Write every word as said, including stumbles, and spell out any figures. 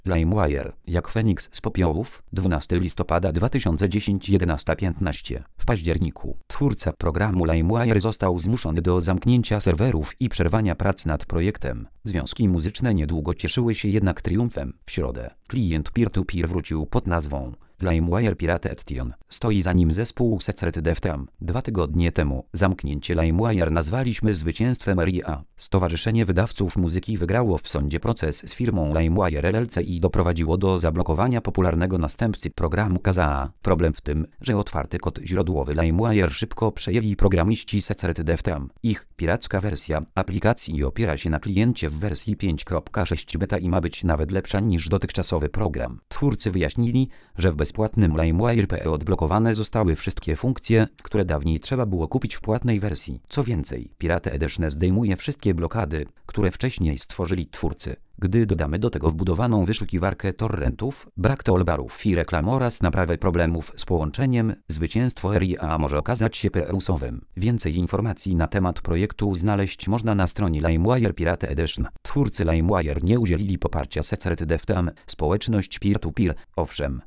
LimeWire, jak Feniks z popiołów, dwunastego listopada dwa tysiące dziesiątego jedenasta piętnaście. W październiku twórca programu LimeWire został zmuszony do zamknięcia serwerów i przerwania prac nad projektem. Związki muzyczne niedługo cieszyły się jednak triumfem. W środę klient peer-to-peer wrócił pod nazwą LimeWire Pirate Edition. Stoi za nim zespół Secret Deftam. Dwa tygodnie temu zamknięcie LimeWire nazwaliśmy zwycięstwem R I A. Stowarzyszenie Wydawców Muzyki wygrało w sądzie proces z firmą LimeWire L L C i doprowadziło do zablokowania popularnego następcy programu Kazaa. Problem w tym, że otwarty kod źródłowy LimeWire szybko przejęli programiści Secret Deftam. Ich piracka wersja aplikacji opiera się na kliencie w wersji pięć kropka sześć beta i ma być nawet lepsza niż dotychczasowy program. Twórcy wyjaśnili, że w bezpłatnym LimeWire.pe odblokowane zostały wszystkie funkcje, które dawniej trzeba było kupić w płatnej wersji. Co więcej, Pirate Edition zdejmuje wszystkie blokady, które wcześniej stworzyli twórcy. Gdy dodamy do tego wbudowaną wyszukiwarkę torrentów, brak toolbarów i reklam oraz naprawę problemów z połączeniem, zwycięstwo R I A może okazać się perusowym. Więcej informacji na temat projektu znaleźć można na stronie LimeWire Pirate Edition. Twórcy LimeWire nie udzielili poparcia Secret Deftam, społeczność peer-to-peer, owszem,